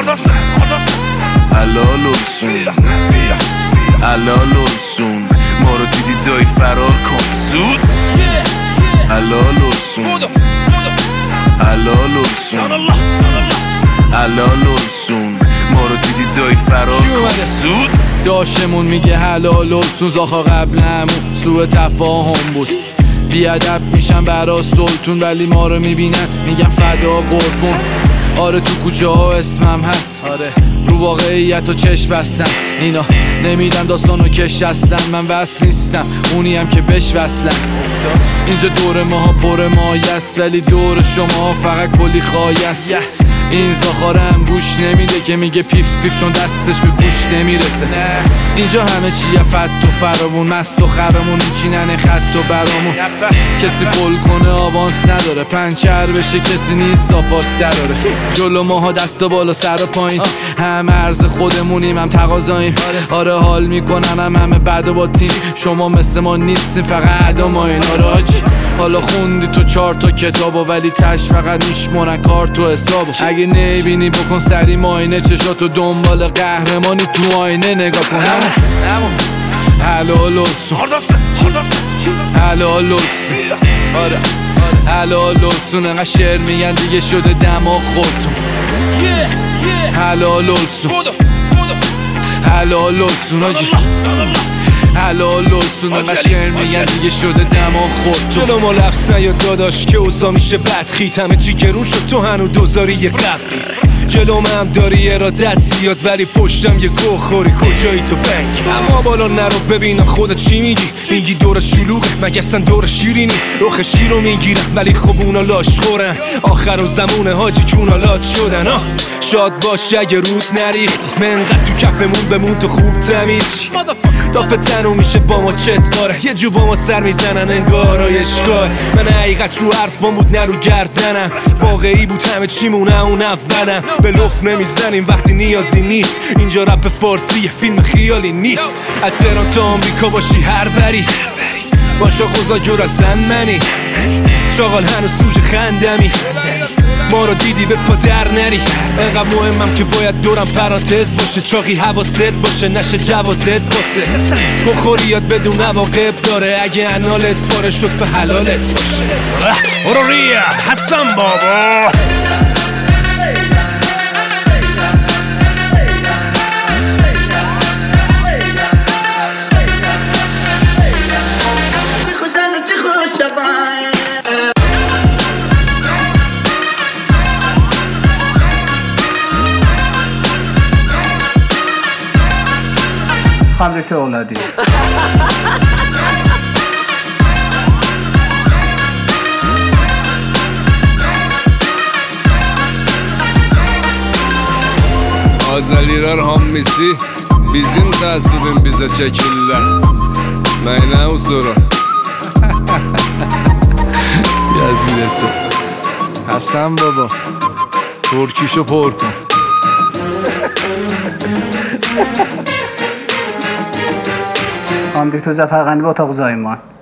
حلال السون حلال السون ما رو دیدی دایی فرار کن زود حلال السون حلال السون حلال السون ما رو دیدی دایی فرار کن زود داشمون میگه حلال السون زاخا قبل همون سوء تفاهم بود بیادب میشن برا سلطون ولی ما رو میبینن میگن فدا قربون آره تو کوچه ها اسمم هست آره رو واقعیت و چشم بستم اینا نمیدن داستانو کش اصلا من وصل نیستم اونی هم که بش وصلم اینجا دور ماها پر مایست ولی دور شما فقط کلی خایست این زاخارم گوش نمیده که میگه پیف پیف چون دستش به گوش نمیرسه اینجا همه چیه فت و فرامون مست و خرامون میچینن خط و برامون کسی فول کنه آوانس نداره پنچر بشه کسی نیست ساپاس دراره جلو ماها دست بالا سر و پایین هم عرض خودمونیم هم تقاضاییم آره حال میکنن همه بعد با تیم شما مثل ما نیستیم فقط عدا ما این آراجی حالا خوندی تو 4 تا کتابو ولی تش فقط میشمونن کار تو حسابو اگه نبینی بکن سری ماینه چشاتو دنبال قهرمانی تو آینه نگاه کن حلال السون حلال السون حلال السون انقدر شعر میگن دیگه شده دماغ خودتون حلال السون حلال السون آجی حلال السون انقدر شعر میگن دیگه شده دماغ خودتون جلو ما لفظ نیاد داداش که اوضاع میشه بدخیت همه چی گرون شد تو هنو دوزاری یه قبلی جلو هم داری ارادت زیاد ولی پشتم یه گوه خوری کجایی تو بنگ اما بالا نرو ببینم خودت چی میگی میگی دور شلوغه مگه اصلا دور شیرینی رخ شیر رو میگیرم ولی خب اونا لاش خورن آخر و زمونه حاجی کونالات شدن شاد باش اگه رود نریختی منقدر تو کفمون بمون تو خوب تمیز دافه تنو میشه با ما چت کاره یه جو با ما سر میزنن انگار اشگاه من حقیقت رو حرفان بود نه رو گردنم واقعی بود همه چیمونه اون اولم به لف نمیزنیم وقتی نیازی نیست اینجا رپ فارسی یه فیلم خیالی نیست از تهران تا آمریکا باشی هر بری باشا خوزا جور اصلا منی شاغل هنو سوژ خندمی ما رو دیدی به پا در نری انقدر مهمم که باید دورم پرانتز باشه چاقی حواست باشه نشه جوازت باشه بخوری یاد بدون عواقب داره اگه انالت پاره شد به حلالت باشه برو ریا حسن بابا خمرت اولادی Azaliler hammisi bizim tasibin bize çekirler Meyne usura یزیدتو حسن بابا ترکیشو پر کن خانم دکتر ظفرقندی با اتاق زایمان